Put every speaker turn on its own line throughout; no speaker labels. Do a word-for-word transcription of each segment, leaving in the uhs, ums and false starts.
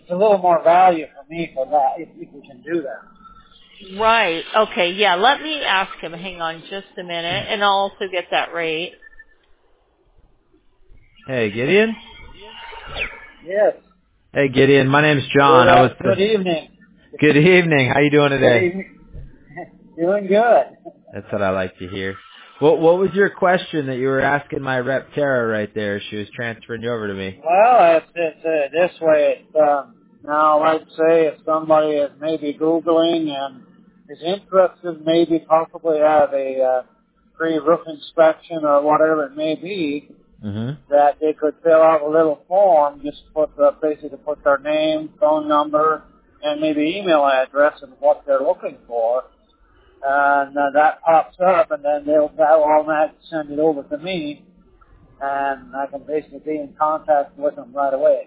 it's a little more value for me for that if, if we can do that.
Right. Okay. Yeah. Let me ask him. Hang on just a minute, and I'll also get that rate.
Hey, Gideon.
Yes.
Hey, Gideon. My name's John.
Good,
I
uh,
was.
good evening.
Good evening. How you doing
Good
today?
evening. Doing good.
That's what I like to hear. What What was your question that you were asking my rep Tara right there? She was transferring you over to me.
Well, it's, it's uh, this way. It's, um, now, let's say if somebody is maybe Googling and is interested, maybe possibly have a uh, free roof inspection or whatever it may be,
Mhm.
that they could fill out a little form, just put the, basically put their name, phone number, and maybe email address and what they're looking for. And uh, that pops up, and then they'll, they'll automatically send it over to me, and I can basically be in contact with them right away.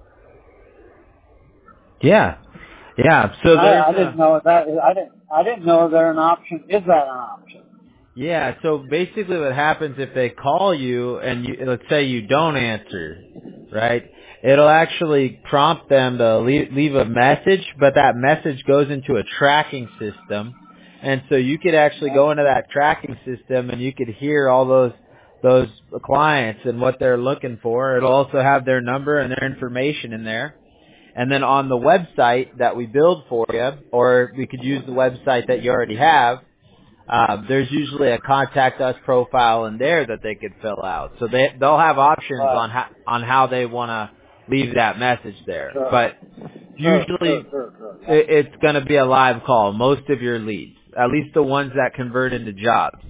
Yeah. Yeah. So
I,
there's.
I
Uh,
didn't know that. I didn't. I didn't know there an option. Is that an option?
yeah. So basically, what happens if they call you and you, let's say you don't answer, right? It'll actually prompt them to leave, leave a message, but that message goes into a tracking system. And so you could actually go into that tracking system and you could hear all those those clients and what they're looking for. It'll also have their number and their information in there. And then on the website that we build for you, or we could use the website that you already have, uh, there's usually a contact us profile in there that they could fill out. So they they'll have options
Right.
on how on how they want to leave that message there.
Sure.
But
Sure,
usually
sure, sure, sure.
it, it's going to be a live call. Most of your leads, at least the ones that convert into jobs.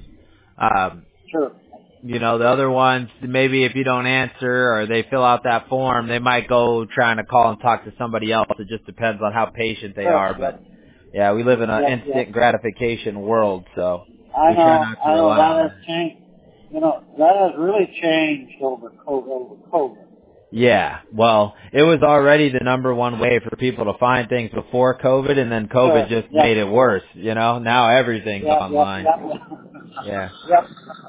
Um,
Sure.
you know, the other ones, maybe if you don't answer or they fill out that form, they might go trying to call and talk to somebody else. It just depends on how patient they
Sure.
are.
Yep.
But yeah, we live in an
Yep,
instant
yep.
gratification world, so
I
we try
know.
not to
I know
rely on
that
that.
has changed. You know, that has really changed over COVID. Over COVID.
Yeah, well, it was already the number one way for people to find things before COVID, and then COVID
Sure.
just
Yep.
made it worse. You know, now everything's
Yep. Yep.
online.
Yep.
Yeah.
Yep.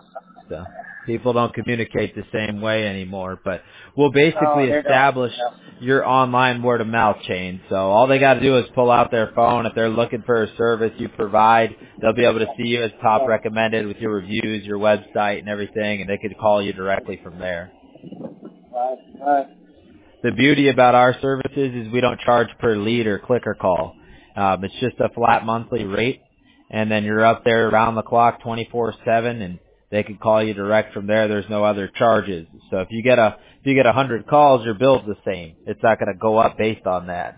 So people don't communicate the same way anymore, but we'll
No,
basically
they don't.
establish
Yep.
your online word of mouth chain. So all they got to do is pull out their phone. If they're looking for a service you provide, they'll be able to see you as top
Yep.
recommended with your reviews, your website and everything, and they could call you directly from there.
Right. Right.
The beauty about our services is we don't charge per lead or click or call. Um, it's just a flat monthly rate, and then you're up there around the clock twenty-four seven, and they can call you direct from there. There's no other charges. So if you get a if you get a hundred calls, your bill's the same. It's not going to go up based on that.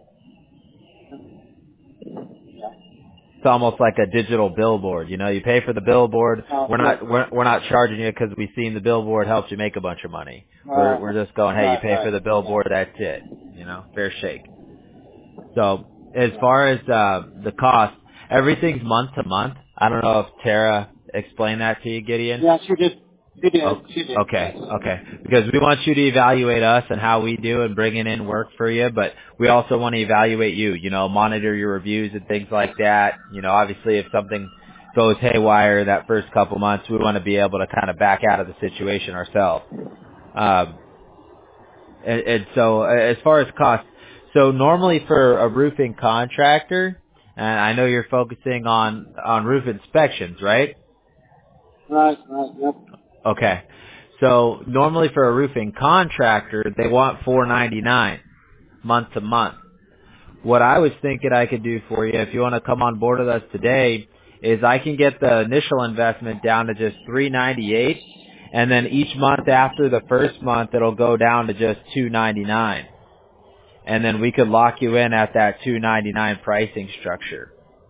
It's almost like a digital billboard. You know, you pay for the billboard.
Oh,
We're
sure.
not we're, we're not charging you because we seen the billboard helps you make a bunch of money. We're
Right.
we're just going, hey, you
Right.
pay for
Right.
the billboard, that's it. You know, fair shake. So as
Yeah.
far as uh, the cost, everything's month to month. I don't know if Tara explained that to you, Gideon.
Yeah, she did. She did.
Oh,
She did.
okay,
Yes.
okay. Because we want you to evaluate us and how we do and bringing in work for you, but we also want to evaluate you, you know, monitor your reviews and things like that. You know, obviously if something goes haywire that first couple months, we want to be able to kind of back out of the situation ourselves. Um, and, and so uh, as far as cost, so normally for a roofing contractor, and I know you're focusing on, on roof inspections, right?
Right. Right. Yep.
Okay. So normally for a roofing contractor, they want four ninety-nine month to month. What I was thinking I could do for you, if you want to come on board with us today, is I can get the initial investment down to just three ninety-eight, and then each month after the first month, it'll go down to just two ninety-nine, and then we could lock you in at that two ninety-nine pricing structure.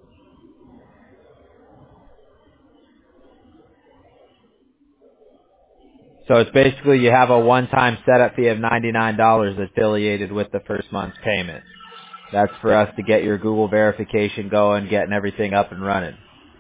So it's basically you have a one-time setup fee of ninety-nine dollars affiliated with the first month's payment. That's for us to get your Google verification going, getting everything up and running.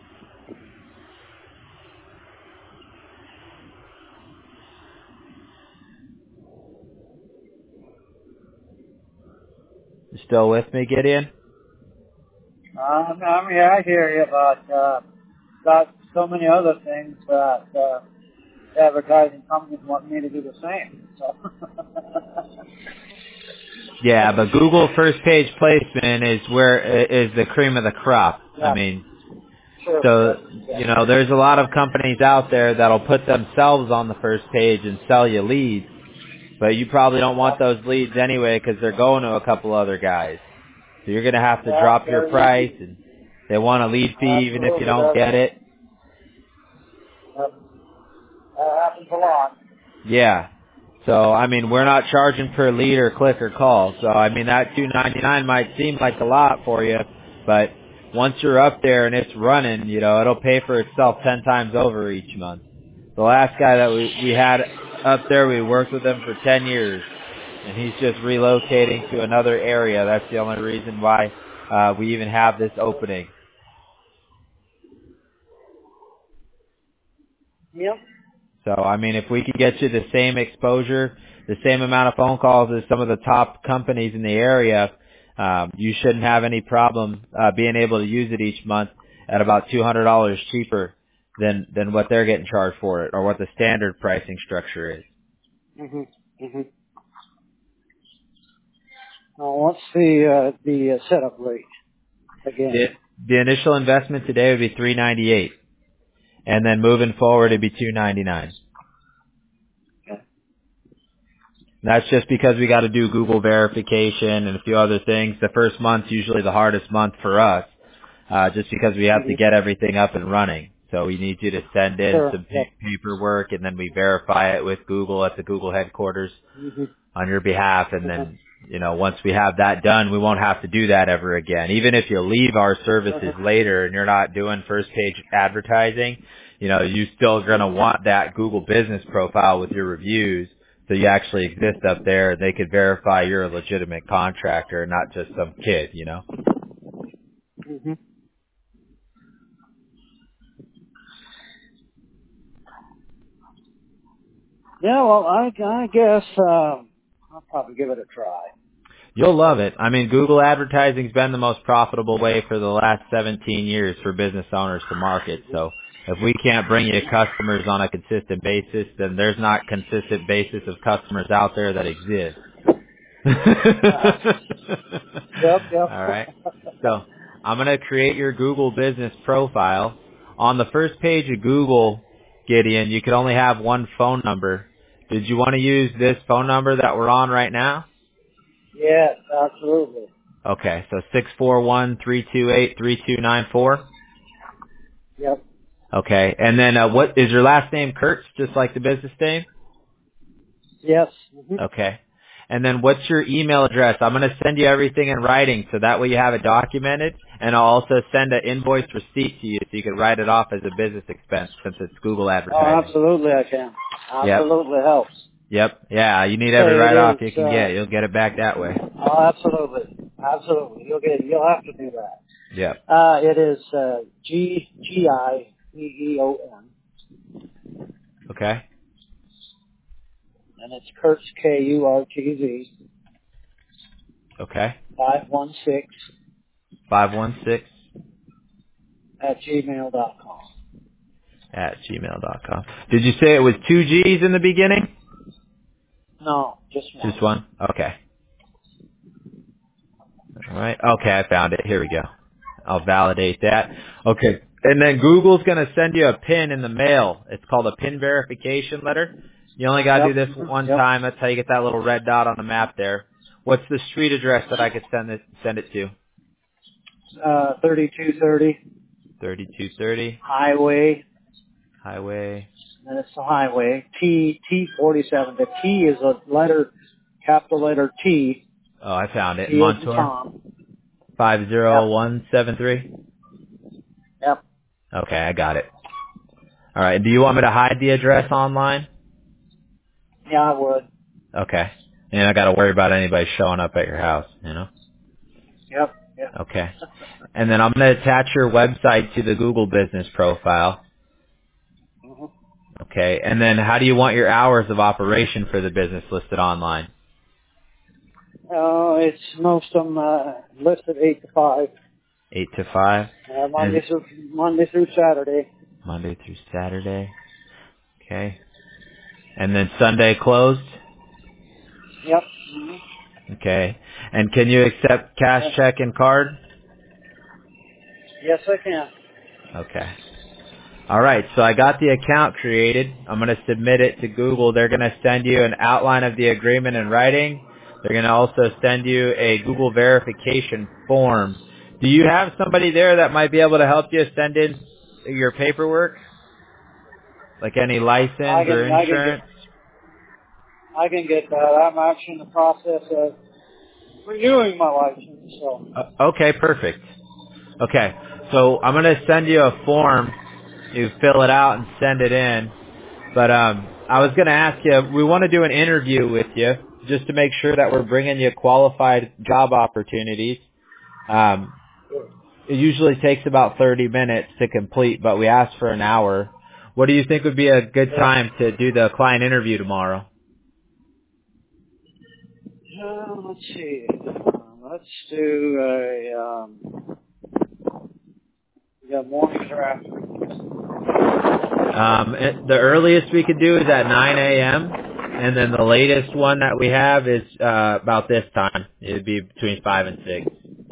You still with me, Gideon?
Um, I mean, I hear you about uh, about so many other things that uh, advertising companies want me to do the same. So,
Yeah, but Google first page placement is where is the cream of the crop.
Yeah.
I mean,
Sure.
so,
Yeah.
you know, there's a lot of companies out there that'll put themselves on the first page and sell you leads, but you probably don't want
Yeah.
those leads anyway because they're going to a couple other guys. So you're going to have to
Yeah,
drop your
very
price,
easy.
and they want a lead fee even if you
Absolutely
don't
does.
get it.
Yep. That happens a lot.
Yeah. So, I mean, we're not charging per lead or click or call. So, I mean, that two ninety-nine might seem like a lot for you, but once you're up there and it's running, you know, it'll pay for itself ten times over each month. The last guy that we, we had up there, we worked with him for ten years, and he's just relocating to another area. That's the only reason why uh, we even have this opening.
Yep.
So, I mean, if we could get you the same exposure, the same amount of phone calls as some of the top companies in the area, um, you shouldn't have any problem uh, being able to use it each month at about two hundred dollars cheaper than than what they're getting charged for it or what the standard pricing structure is.
Mhm. Mhm. Now, what's the uh, the uh, setup rate again?
The, the initial investment today would be three ninety-eight, and then moving forward it'd be two ninety-nine.
Okay.
That's just because we got to do Google verification and a few other things. The first month's usually the hardest month for us, uh, just because we have to
Mhm.
get everything up and running. So we need you to send in
Sure.
some
Yep.
pa- paperwork, and then we verify it with Google at the Google headquarters
Mhm.
on your behalf. And
Uh-huh.
then, you know, once we have that done, we won't have to do that ever again. Even if you leave our services
Uh-huh.
later and you're not doing first page advertising, you know, you still going to want that Google business profile with your reviews. So you actually exist up there, and they could verify you're a legitimate contractor, not just some kid, you know?
Mhm. Yeah. Well, I I guess um, I'll probably give it a try.
You'll love it. I mean, Google advertising's been the most profitable way for the last seventeen years for business owners to market. So if we can't bring you customers on a consistent basis, then there's not consistent basis of customers out there that exist.
Uh-huh. Yep.
All right.
Yep.
So I'm going to create your Google business profile. On the first page of Google, Gideon, you could only have one phone number. Did you want to use this phone number that we're on right now?
Yes. Absolutely.
Okay, so six four one three two eight three two nine four.
Yep.
Okay, and then uh, what is your last name? Kurtz, just like the business name.
Yes. Mhm.
Okay, and then what's your email address? I'm going to send you everything in writing, so that way you have it documented, and I'll also send an invoice receipt to you, so you can write it off as a business expense since it's Google
Oh,
advertising.
absolutely, I can.
Yep,
Absolutely helps.
yep, yeah. You need every
Okay,
write off
it
you
is.
can
Uh,
get. You'll get it back that way.
oh, absolutely, absolutely. You'll get. You'll have to do that.
Yep.
Uh, it is uh, G G I E E O N,
Okay.
and it's Kurtz K U R T Z
Okay.
five one six
Five one six
at gmail dot com.
at gmail dot com. Did you say it was two G's in the beginning?
No, just one.
Just one? Okay. All right. Okay, I found it. Here we go. I'll validate that. Okay. And then Google's going to send you a PIN in the mail. It's called a PIN verification letter. You only got to do
Yep.
this
Mhm.
one
Yep.
time. That's how you get that little red dot on the map there. What's the street address that I could send it send it to?
Uh, thirty-two thirty
thirty-two thirty
Highway,
Highway.
and it's the highway. T T forty-seven. The T is a letter, capital letter T.
Oh, I found it.
T is in
Montour.
Tom.
five zero
Yep.
one seven three.
Yep.
Okay, I got it. All right. Do you want me to hide the address online?
Yeah, I would.
Okay. And I got to worry about anybody showing up at your house, you know?
Yep. Yep.
Okay. And then I'm going to attach your website to the Google business profile.
hmm
Okay. And then how do you want your hours of operation for the business listed online?
Uh, it's most of them uh, listed eight to five.
eight to five?
Uh,
And
Monday through Monday through Saturday.
Monday through Saturday. Okay. And then Sunday closed?
Yep. hmm
Okay. And can you accept cash, check, and card?
Yes, I can.
Okay. All right. So I got the account created. I'm going to submit it to Google. They're going to send you an outline of the agreement in writing. They're going to also send you a Google verification form. Do you have somebody there that might be able to help you send in your paperwork? Like any
I
license or
can, I can get,
insurance?
I can get that. I'm actually in the process of renewing my license, so.
Uh, okay, perfect. Okay. So I'm going to send you a form. You fill it out and send it in. But um, I was going to ask you, we want to do an interview with you just to make sure that we're bringing you qualified job opportunities. Um, it usually takes about thirty minutes to complete, but we asked for an hour. What do you think would be a good time to do the client interview tomorrow?
Uh, let's see. Uh, let's do a, um, yeah, mornings or afternoons.
Um, it, the earliest we could do is at nine a.m., and then the latest one that we have is uh, about this time. It would be between five and six.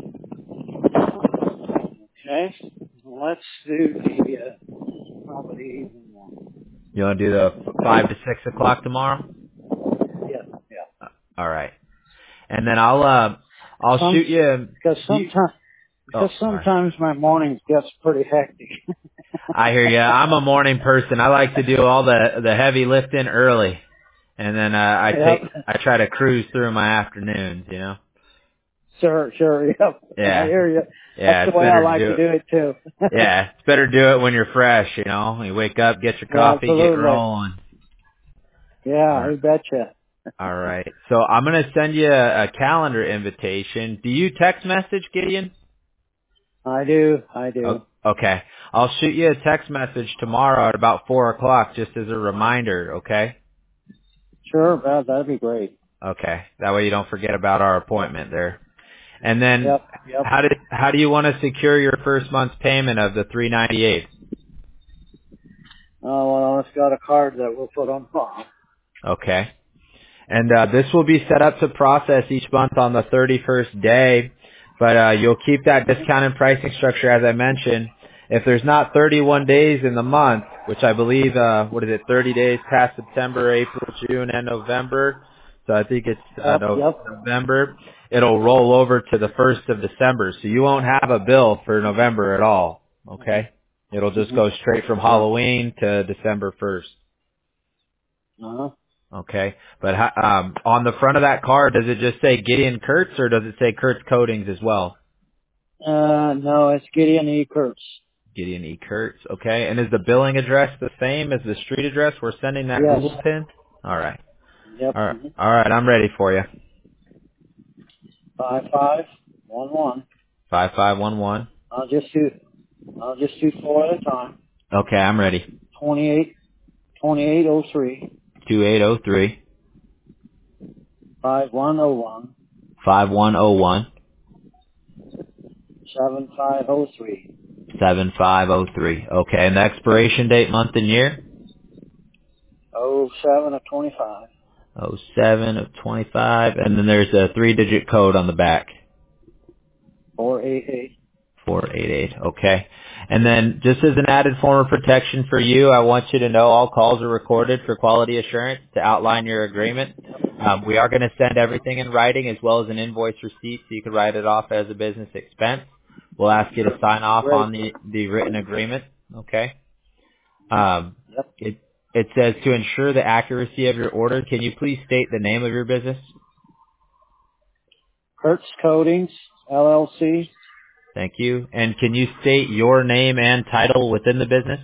Okay. Let's do the, uh, probably the evening one.
You want to do the five to six o'clock tomorrow?
Yeah, yeah.
All right. And then I'll uh, I'll
Some,
shoot you.
because
you
sometimes,
oh,
because
sorry.
sometimes my mornings gets pretty hectic.
I hear you. I'm a morning person. I like to do all the the heavy lifting early, and then uh, I take
Yep.
I try to cruise through my afternoons. You know.
Sure, sure, yep. I
Yeah.
hear you.
Yeah.
That's
It's
the way I
better to
like
do
to
it.
do it too.
Yeah. It's better to do it when you're fresh. You know. You wake up, get your
Yeah,
coffee, get
absolutely.
rolling. All
Yeah,
right.
you betcha.
All right. So I'm gonna send you a, a calendar invitation. Do you text message, Gideon?
I do, I
Oh,
do.
okay. I'll shoot you a text message tomorrow at about four o'clock just as a reminder, okay?
Sure, that, that'd be great.
Okay. That way you don't forget about our appointment there. And then
Yep, yep.
how did how do you want to secure your first month's payment of the three ninety-eight?
Oh, well, it's got a card that we'll put on file.
Okay. And uh, this will be set up to process each month on the thirty-first day, but uh, you'll keep that discounted pricing structure as I mentioned. If there's not thirty-one days in the month, which I believe, uh, what is it, thirty days past September, April, June, and November, so I think it's uh,
Yep,
no,
yep.
November, it'll roll over to the first of December, so you won't have a bill for November at all, okay? It'll just
Mm-hmm.
go straight from
Sure.
Halloween to December first.
Uh-huh.
Okay, but ho- um, on the front of that card, does it just say Gideon Kurtz or does it say Kurtz Coatings as well?
Uh, no, it's Gideon E. Kurtz.
Gideon E. Kurtz. Okay, and is the billing address the same as the street address we're sending that
Yes.
Google pin? All right,
Yep.
all right,
Mm-hmm.
all right. I'm ready for you.
Five five one one.
Five five one one.
I'll just do, I'll just do four at a time.
Okay, I'm ready.
Twenty-eight, twenty-eight oh three,
Two eight zero three
five one oh one,
five one zero one
seven five oh three.
seven five zero three. Okay, and the expiration date, month, and year.
Oh seven of twenty-five.
Oh seven of twenty five, and then there's a three digit code on the back.
Four eight eight.
four eight eight. Okay. And then just as an added form of protection for you, I want you to know all calls are recorded for quality assurance to outline your agreement. Um, we are going to send everything in writing as well as an invoice receipt so you can write it off as a business expense. We'll ask you to sign off
Great.
on the, the written agreement. Okay. Um,
Yep.
it, it says to ensure the accuracy of your order, can you please state the name of your business?
Kurtz Coatings, L L C.
Thank you. And can you state your name and title within the business?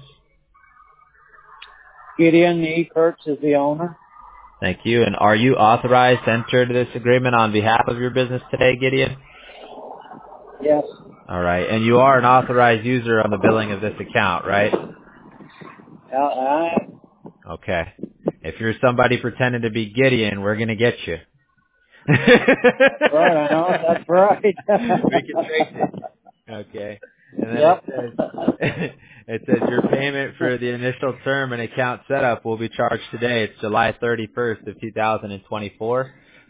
Gideon E. Kurtz is the owner.
Thank you. And are you authorized to enter into this agreement on behalf of your business today, Gideon?
Yes.
All right. And you are an authorized user on the billing of this account, right?
Uh, I,
Okay. If you're somebody pretending to be Gideon, we're going to get you.
right, I know. That's right.
We can trace it. Okay. And then it
Yep.
says, it says your payment for the initial term and account setup will be charged today. It's July thirty-first of two thousand twenty-four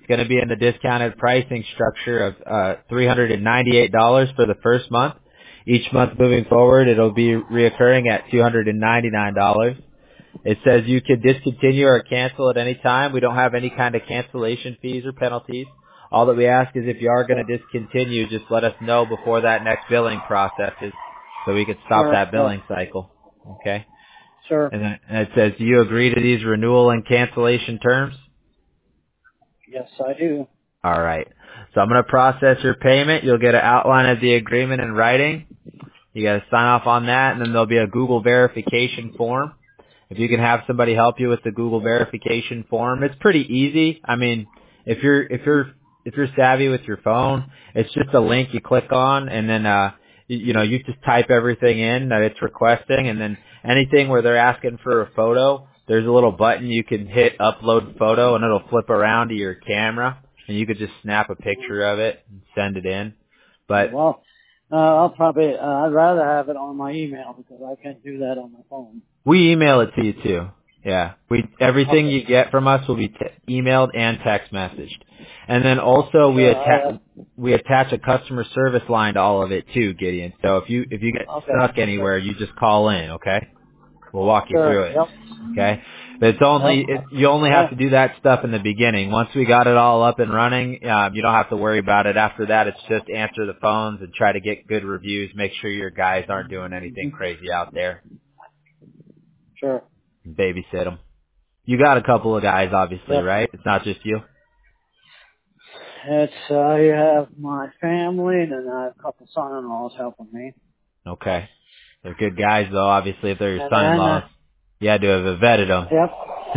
It's going to be in the discounted pricing structure of uh, three hundred ninety-eight dollars for the first month. Each month moving forward, it'll be reoccurring at two hundred ninety-nine dollars. It says you can discontinue or cancel at any time. We don't have any kind of cancellation fees or penalties. All that we ask is if you are going to discontinue, just let us know before that next billing processes so we can stop
Sure,
that
sure.
billing cycle. Okay?
Sure.
And then and it says, do you agree to these renewal and cancellation terms?
Yes, I do.
All right. So I'm going to process your payment. You'll get an outline of the agreement in writing. You got to sign off on that, and then there'll be a Google verification form. If you can have somebody help you with the Google verification form, it's pretty easy. I mean, if you're if you're if you're savvy with your phone, it's just a link you click on, and then uh you, you know you just type everything in that it's requesting, and then anything where they're asking for a photo, there's a little button you can hit upload photo, and it'll flip around to your camera, and you could just snap a picture of it and send it in. But
Well, uh, I'll probably, uh, I'd rather have it on my email because I can't do that on my phone.
we email it to you too. Yeah, we everything
Okay.
you get from us will be t- emailed and text messaged, and then also we
Sure,
attach
I,
we attach a customer service line to all of it too, Gideon. So if you if you get
Okay.
stuck anywhere, you just call in. Okay, we'll walk you
Sure.
through it.
Yep.
Okay, but it's only
Yep.
it, you only have
Yeah.
to do that stuff in the beginning. Once we got it all up and running, um, you don't have to worry about it. After that, it's just answer the phones and try to get good reviews. Make sure your guys aren't doing anything crazy out there.
Sure.
Babysit them. You got a couple of guys, obviously,
Yep.
right? It's not just you.
It's, uh, I have my family, and then I have a couple son-in-laws helping me.
Okay. They're good guys, though. Obviously, if they're your
And
son-in-laws,
then, uh,
you had to have vetted them.
yep.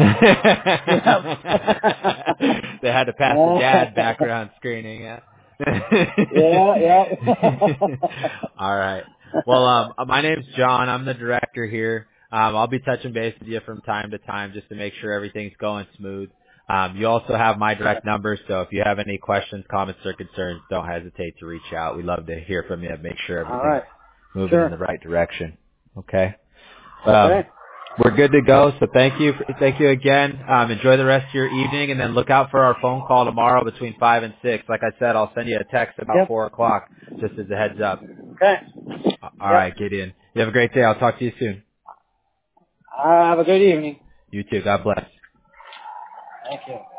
They had to pass the dad background screening. Yeah.
Yeah, yeah.
All right. Well, um, my name's John. I'm the director here. Um, I'll be touching base with you from time to time just to make sure everything's going smooth. Um, you also have my direct number, so if you have any questions, comments, or concerns, don't hesitate to reach out. We'd love to hear from you and make sure
All
everything's
right.
moving
Sure.
in the right direction. Okay.
Okay.
Um, we're good to go. So thank you. Thank you again. Um, enjoy the rest of your evening, and then look out for our phone call tomorrow between five and six. Like I said, I'll send you a text about
Yep.
four o'clock just as a heads up.
Okay.
All
Yep.
right, get in. You have a great day. I'll talk to you soon.
Uh, have a good evening.
You too. God bless.
Thank you.